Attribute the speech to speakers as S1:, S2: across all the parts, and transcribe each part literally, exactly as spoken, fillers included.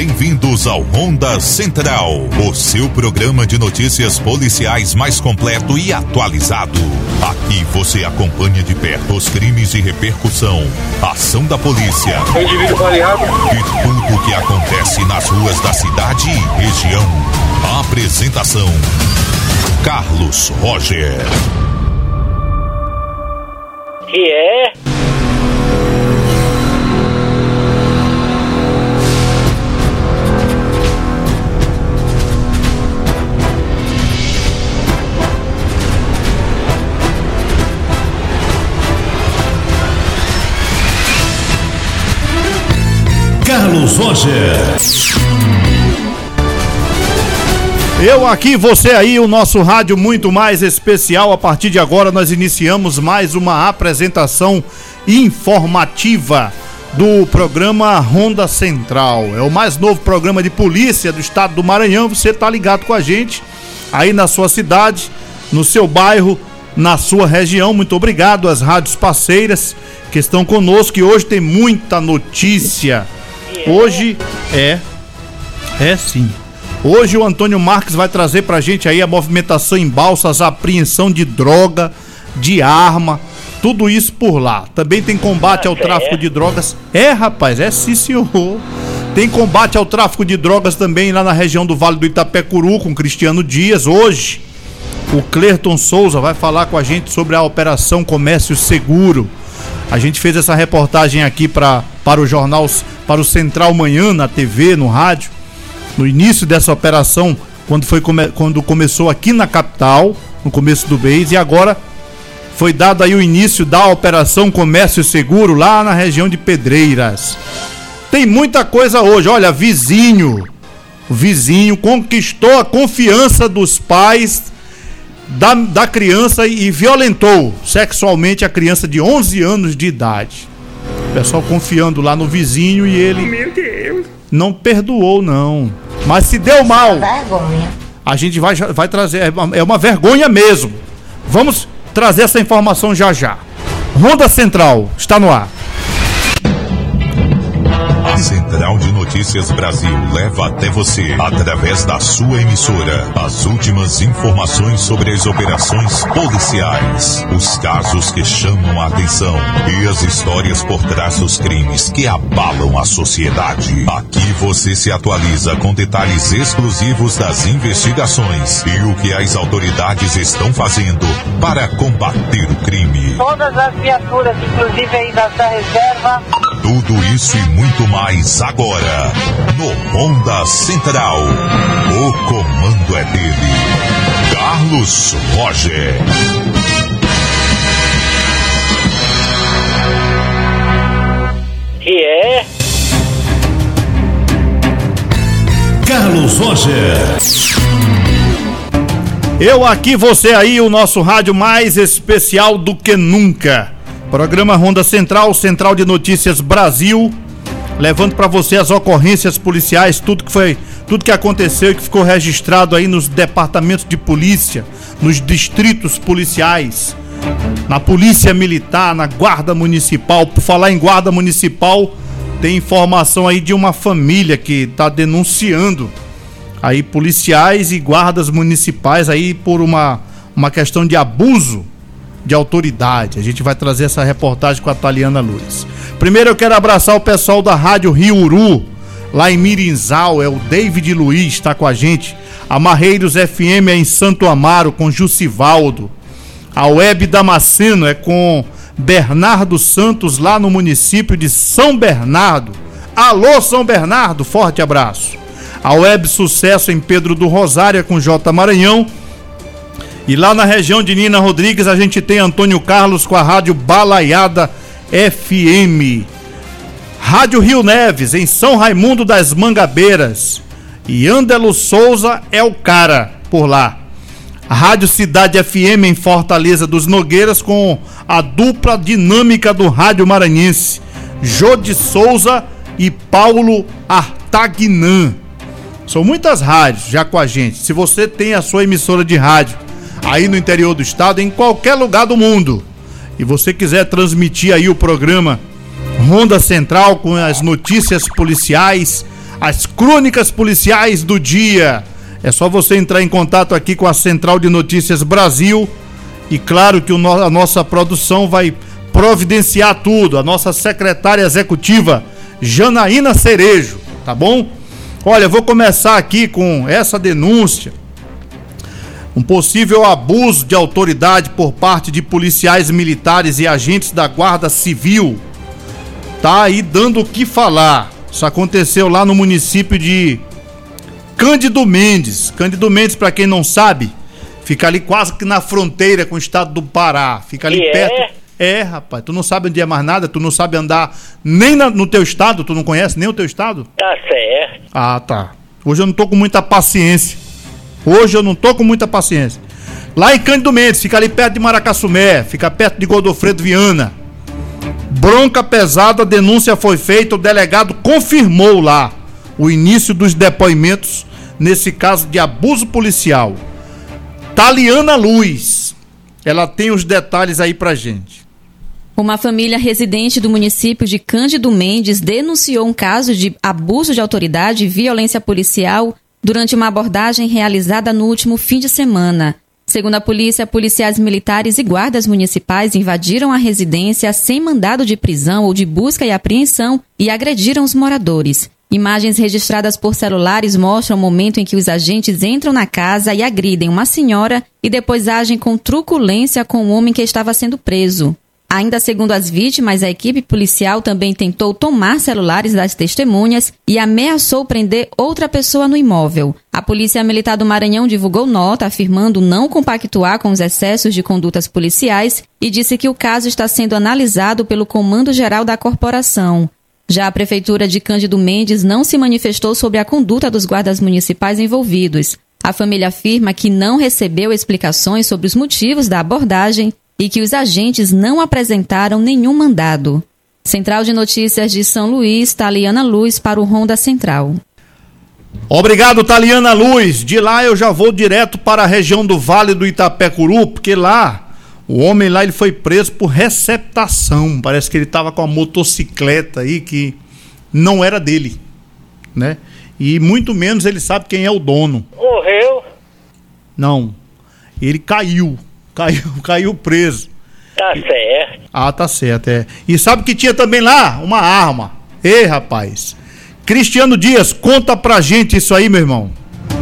S1: Bem-vindos ao Ronda Central, o seu programa de notícias policiais mais completo e atualizado. Aqui você acompanha de perto os crimes de repercussão, ação da polícia
S2: indivíduo baleado
S1: e tudo o que acontece nas ruas da cidade e região. A apresentação: Carlos Roger.
S2: Que é?
S3: Carlos Roger.
S4: Eu aqui, você aí, o nosso rádio muito mais especial. A partir de agora nós iniciamos mais uma apresentação informativa do programa Ronda Central. É o mais novo programa de polícia do estado do Maranhão. Você tá ligado com a gente aí na sua cidade, no seu bairro, na sua região. Muito obrigado às rádios parceiras que estão conosco, e hoje tem muita notícia. Hoje é, é sim. Hoje o Antônio Marques vai trazer pra gente aí a movimentação em Balsas, a apreensão de droga, de arma, tudo isso por lá. Também tem combate ao tráfico de drogas. É, rapaz, é sim, senhor. Tem combate ao tráfico de drogas também lá na região do Vale do Itapecuru com Cristiano Dias. Hoje o Clerton Souza vai falar com a gente sobre a Operação Comércio Seguro. A gente fez essa reportagem aqui pra, para o jornal, para o Central Manhã, na T V, no rádio, no início dessa operação, quando, foi, quando começou aqui na capital, no começo do mês, e agora foi dado aí o início da Operação Comércio Seguro lá na região de Pedreiras. Tem muita coisa hoje. Olha, vizinho, o vizinho conquistou a confiança dos pais Da, da criança e violentou sexualmente a criança de onze anos de idade. O pessoal confiando lá no vizinho e ele
S2: Meu Deus.
S4: não perdoou, não. Mas se deu mal, a gente vai, vai trazer, é uma, é uma vergonha mesmo. Vamos trazer essa informação já já. Ronda Central está no ar.
S1: A Central de Notícias Brasil leva até você, através da sua emissora, as últimas informações sobre as operações policiais, os casos que chamam a atenção e as histórias por trás dos crimes que abalam a sociedade. Aqui você se atualiza com detalhes exclusivos das investigações e o que as autoridades estão fazendo para combater o crime.
S5: Todas as viaturas, inclusive aí da, da reserva.
S1: Tudo isso e muito mais agora, no Ronda Central. O comando é dele, Carlos Roger.
S2: Que é?
S3: Carlos Roger.
S4: Eu aqui, você aí, o nosso rádio mais especial do que nunca. Programa Ronda Central, Central de Notícias Brasil, levando para você as ocorrências policiais, tudo que foi, tudo que aconteceu e que ficou registrado aí nos departamentos de polícia, nos distritos policiais, na Polícia Militar, na Guarda Municipal. Por falar em Guarda Municipal, tem informação aí de uma família que está denunciando aí policiais e guardas municipais aí por uma, uma questão de abuso de autoridade. A gente vai trazer essa reportagem com a Taliana Luz. Primeiro eu quero abraçar o pessoal da Rádio Rio Uru, lá em Mirinzal, é o David Luiz, está com a gente. A Marreiros F M é em Santo Amaro, com Jucivaldo. A Web Damasceno é com Bernardo Santos, lá no município de São Bernardo. Alô, São Bernardo, forte abraço. A Web Sucesso em Pedro do Rosário é com J Maranhão. E lá na região de Nina Rodrigues a gente tem Antônio Carlos com a Rádio Balaiada F M. Rádio Rio Neves em São Raimundo das Mangabeiras. E Ândelo Souza é o cara por lá. A Rádio Cidade F M em Fortaleza dos Nogueiras com a dupla dinâmica do rádio maranhense, Jodi Souza e Paulo Artagnan. São muitas rádios já com a gente. Se você tem a sua emissora de rádio aí no interior do estado, em qualquer lugar do mundo, e você quiser transmitir aí o programa Ronda Central com as notícias policiais, as crônicas policiais do dia. É só você entrar em contato aqui com a Central de Notícias Brasil e claro que o no, a nossa produção vai providenciar tudo. A nossa secretária executiva, Janaína Cerejo, tá bom? Olha, eu vou começar aqui com essa denúncia. Um possível abuso de autoridade por parte de policiais militares e agentes da Guarda Civil. Tá aí dando o que falar. Isso aconteceu lá no município de Cândido Mendes. Cândido Mendes, para quem não sabe, fica ali quase que na fronteira com o estado do Pará. Fica ali
S2: E
S4: perto.
S2: é?
S4: É, rapaz, tu não sabe onde é mais nada, tu não sabe andar nem na, no teu estado, tu não conhece nem o teu estado?
S2: Tá certo.
S4: Ah, tá. Hoje eu não tô com muita paciência. Hoje eu não tô com muita paciência. Lá em Cândido Mendes, fica ali perto de Maracassumé, fica perto de Godofredo Viana. Bronca pesada, a denúncia foi feita, o delegado confirmou lá o início dos depoimentos nesse caso de abuso policial. Taliana Luz, ela tem os detalhes aí pra gente.
S6: Uma família residente do município de Cândido Mendes denunciou um caso de abuso de autoridade e violência policial durante uma abordagem realizada no último fim de semana. Segundo a polícia, policiais militares e guardas municipais invadiram a residência sem mandado de prisão ou de busca e apreensão e agrediram os moradores. Imagens registradas por celulares mostram o momento em que os agentes entram na casa e agridem uma senhora e depois agem com truculência com o homem que estava sendo preso. Ainda segundo as vítimas, a equipe policial também tentou tomar celulares das testemunhas e ameaçou prender outra pessoa no imóvel. A Polícia Militar do Maranhão divulgou nota afirmando não compactuar com os excessos de condutas policiais e disse que o caso está sendo analisado pelo Comando Geral da Corporação. Já a Prefeitura de Cândido Mendes não se manifestou sobre a conduta dos guardas municipais envolvidos. A família afirma que não recebeu explicações sobre os motivos da abordagem e que os agentes não apresentaram nenhum mandado. Central de Notícias de São Luís, Taliana Luz para o Ronda Central.
S4: Obrigado, Taliana Luz. De lá eu já vou direto para a região do Vale do Itapecuru, porque lá, o homem lá ele foi preso por receptação. Parece que ele estava com a motocicleta aí que não era dele, né? E muito menos ele sabe quem é o dono.
S2: Morreu?
S4: Não, ele caiu. Caiu, caiu preso.
S2: Tá certo.
S4: Ah, tá certo, é. E sabe que tinha também lá uma arma. Ei, rapaz. Cristiano Dias, conta pra gente isso aí, meu irmão.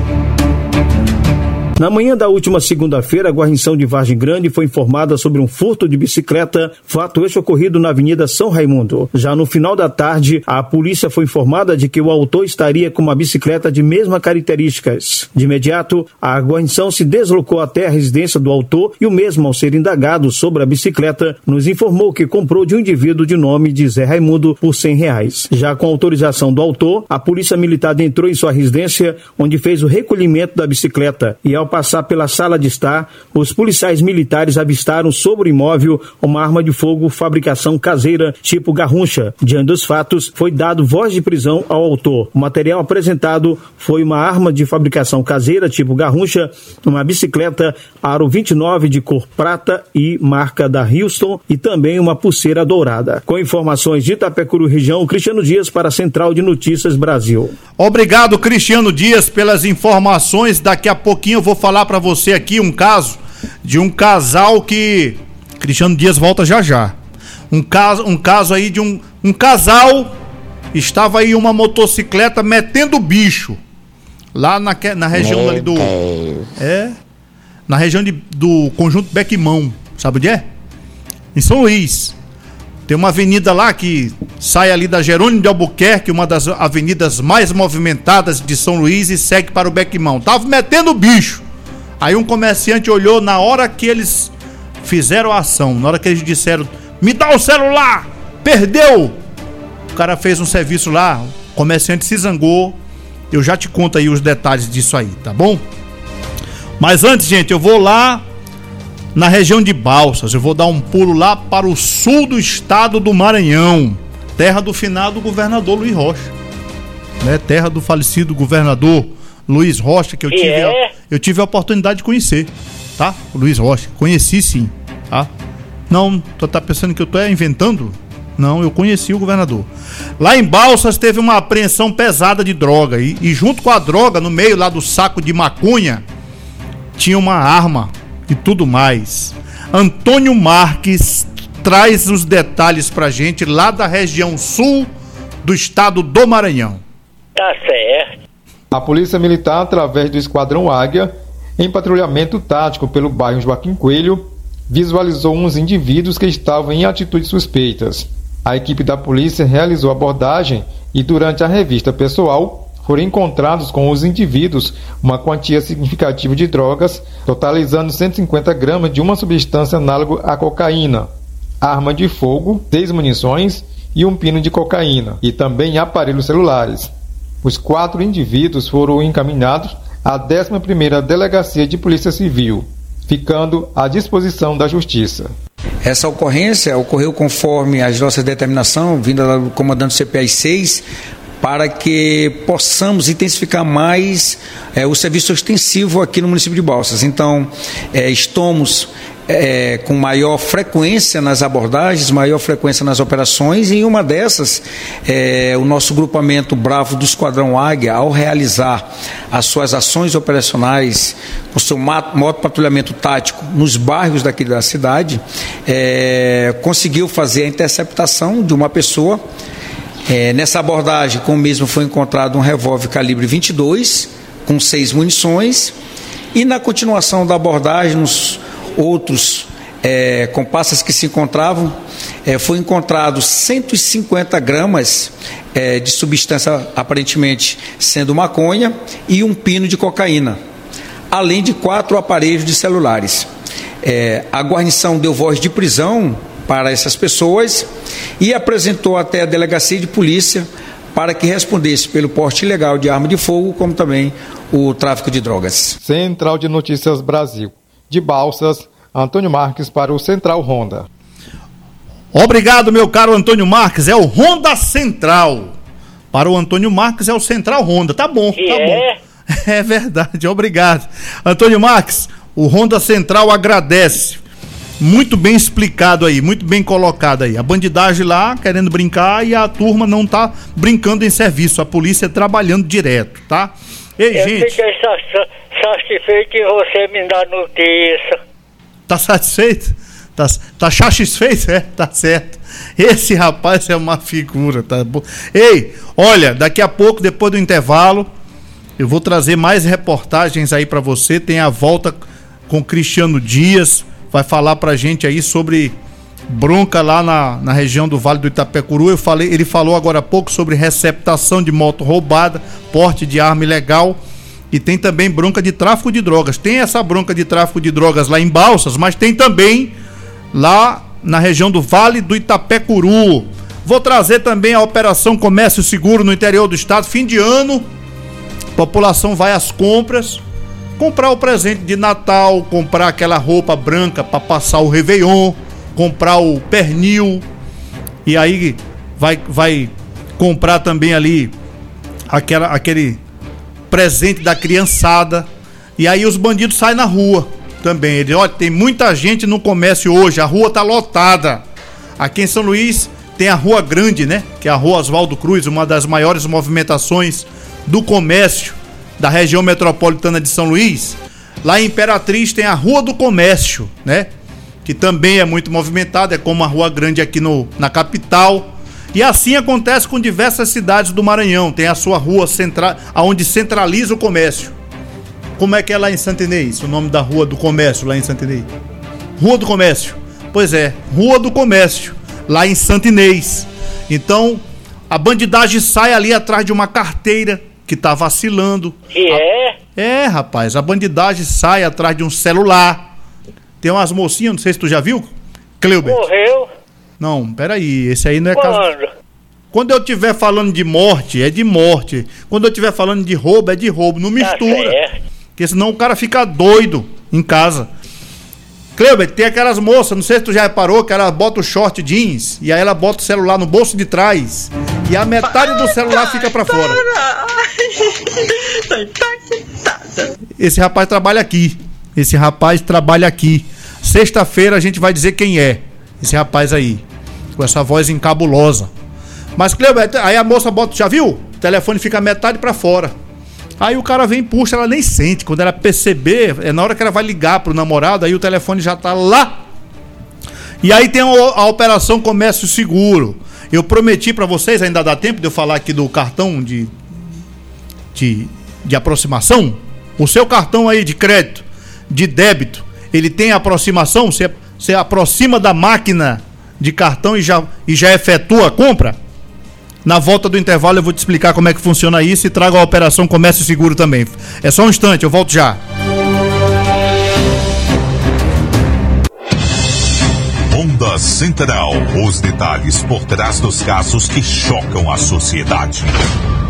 S7: Na manhã da última segunda-feira, a guarnição de Vargem Grande foi informada sobre um furto de bicicleta, fato este ocorrido na Avenida São Raimundo. Já no final da tarde, a polícia foi informada de que o autor estaria com uma bicicleta de mesmas características. De imediato, a guarnição se deslocou até a residência do autor e o mesmo, ao ser indagado sobre a bicicleta, nos informou que comprou de um indivíduo de nome de Zé Raimundo por cem reais. Já com autorização do autor, a polícia militar entrou em sua residência, onde fez o recolhimento da bicicleta e, ao passar pela sala de estar, os policiais militares avistaram sobre o imóvel uma arma de fogo fabricação caseira tipo garrucha. Diante dos fatos, foi dado voz de prisão ao autor. O material apresentado foi uma arma de fabricação caseira tipo garrucha, uma bicicleta aro vinte e nove de cor prata e marca da Houston e também uma pulseira dourada. Com informações de Itapecuru região, Cristiano Dias para a Central de Notícias Brasil.
S4: Obrigado, Cristiano Dias, pelas informações. Daqui a pouquinho eu vou falar para você aqui um caso de um casal que Cristiano Dias volta já já. Um caso, um caso aí de um, um casal estava aí uma motocicleta metendo bicho lá na, na região
S8: Meu
S4: ali do
S8: Deus.
S4: é na região de, do Conjunto Bequimão, sabe onde é? Em São Luís. Tem uma avenida lá que sai ali da Jerônimo de Albuquerque, uma das avenidas mais movimentadas de São Luís, e segue para o Bequimão. Tava metendo bicho. Aí um comerciante olhou na hora que eles fizeram a ação, na hora que eles disseram, me dá o celular, perdeu. O cara fez um serviço lá, o comerciante se zangou. Eu já te conto aí os detalhes disso aí, tá bom? Mas antes, gente, eu vou lá na região de Balsas, eu vou dar um pulo lá para o sul do estado do Maranhão, terra do finado governador Luiz Rocha, né? Terra do falecido governador Luiz Rocha, que eu tive,
S2: é?
S4: a, eu tive a oportunidade de conhecer, tá? O Luiz Rocha, conheci sim, tá? Não, tu tá pensando que eu tô inventando? Não, eu conheci o governador. Lá em Balsas teve uma apreensão pesada de droga. E, e junto com a droga, no meio lá do saco de maconha, tinha uma arma e tudo mais. Antônio Marques traz os detalhes pra gente lá da região sul do estado do Maranhão.
S2: Tá certo.
S8: A Polícia Militar, através do Esquadrão Águia, em patrulhamento tático pelo bairro Joaquim Coelho, visualizou uns indivíduos que estavam em atitudes suspeitas. A equipe da polícia realizou a abordagem e, durante a revista pessoal, foram encontrados com os indivíduos uma quantia significativa de drogas, totalizando cento e cinquenta gramas de uma substância análoga à cocaína, arma de fogo, seis munições e um pino de cocaína, e também aparelhos celulares. Os quatro indivíduos foram encaminhados à décima primeira Delegacia de Polícia Civil, ficando à disposição da Justiça.
S9: Essa ocorrência ocorreu conforme as nossas determinações, vinda do comandante do C P I seis, para que possamos intensificar mais é, o serviço extensivo aqui no município de Balsas. Então, é, estamos é, com maior frequência nas abordagens, maior frequência nas operações, e em uma dessas, é, o nosso grupamento Bravo do Esquadrão Águia, ao realizar as suas ações operacionais, o seu moto patrulhamento tático nos bairros daqui da cidade, é, conseguiu fazer a interceptação de uma pessoa. É, nessa abordagem, com o mesmo foi encontrado um revólver calibre vinte e dois, com seis munições, e na continuação da abordagem, nos outros é, comparsas que se encontravam, é, foi encontrado cento e cinquenta gramas é, de substância aparentemente sendo maconha e um pino de cocaína, além de quatro aparelhos de celulares. É, a guarnição deu voz de prisão para essas pessoas e apresentou até a delegacia de polícia para que respondesse pelo porte ilegal de arma de fogo, como também o tráfico de drogas.
S8: Central de Notícias Brasil. De Balsas, Antônio Marques para o Central Honda.
S4: Obrigado, meu caro Antônio Marques. É o Honda Central. Para o Antônio Marques é o Central Honda. Tá bom, tá
S2: é?
S4: bom. É verdade, obrigado. Antônio Marques, o Honda Central agradece. Muito bem explicado aí, muito bem colocado aí. A bandidagem lá querendo brincar e a turma não tá brincando em serviço. A polícia trabalhando direto, tá? Ei,
S2: Eu
S4: gente.
S2: fiquei satisfeito em você me dar notícia.
S4: Tá satisfeito? Tá, tá satisfeito? É, tá certo. Esse rapaz é uma figura, tá bom? Ei, olha, daqui a pouco, depois do intervalo, eu vou trazer mais reportagens aí pra você. Tem a volta com Cristiano Dias. Vai falar pra gente aí sobre bronca lá na, na região do Vale do Itapecuru. Eu falei, ele falou agora há pouco sobre receptação de moto roubada, porte de arma ilegal, e tem também bronca de tráfico de drogas. Tem essa bronca de tráfico de drogas lá em Balsas, mas tem também lá na região do Vale do Itapecuru. Vou trazer também a Operação Comércio Seguro no interior do estado. Fim de ano, a população vai às compras, comprar o presente de Natal, comprar aquela roupa branca para passar o Réveillon, comprar o pernil, e aí vai, vai comprar também ali aquela, aquele presente da criançada, e aí os bandidos saem na rua também. Ele, olha, tem muita gente no comércio hoje, a rua tá lotada. Aqui em São Luís tem a Rua Grande, né? Que é a Rua Oswaldo Cruz, uma das maiores movimentações do comércio da região metropolitana de São Luís. Lá em Imperatriz tem a Rua do Comércio, né? Que também é muito movimentada, é como a Rua Grande aqui no, na capital. E assim acontece com diversas cidades do Maranhão. Tem a sua rua central, onde centraliza o comércio. Como é que é lá em Santo Inês? O nome da Rua do Comércio lá em Santo Inês? Rua do Comércio. Pois é, Rua do Comércio, lá em Santo Inês. Então, a bandidagem sai ali atrás de uma carteira que tá vacilando.
S2: Que é?
S4: É, rapaz, a bandidagem sai atrás de um celular. Tem umas mocinhas, não sei se tu já viu, Cleubert.
S2: Morreu?
S4: Não, peraí, esse aí não é
S2: Quando?
S4: caso. Quando eu estiver falando de morte, é de morte. Quando eu estiver falando de roubo, é de roubo. Não mistura.
S2: Tá,
S4: porque senão o cara fica doido em casa. Cleubert, tem aquelas moças, não sei se tu já reparou, que ela bota o short jeans e aí ela bota o celular no bolso de trás e a metade do celular fica pra fora. Esse rapaz trabalha aqui. Esse rapaz trabalha aqui. Sexta-feira a gente vai dizer quem é esse rapaz aí. com essa voz encabulosa. Mas, Cleber, aí a moça bota, já viu? O telefone fica metade pra fora. Aí o cara vem e puxa, ela nem sente. Quando ela perceber, é na hora que ela vai ligar pro namorado, aí o telefone já tá lá. E aí tem a, a operação Comércio Seguro. Eu prometi pra vocês, ainda dá tempo de eu falar aqui do cartão de, de, de aproximação? O seu cartão aí de crédito, de débito, ele tem aproximação? Você, você aproxima da máquina de cartão e já, e já efetua a compra? Na volta do intervalo eu vou te explicar como é que funciona isso e trago a operação Comércio Seguro também. É só um instante, eu volto já.
S1: Onda Central. Os detalhes por trás dos casos que chocam a sociedade.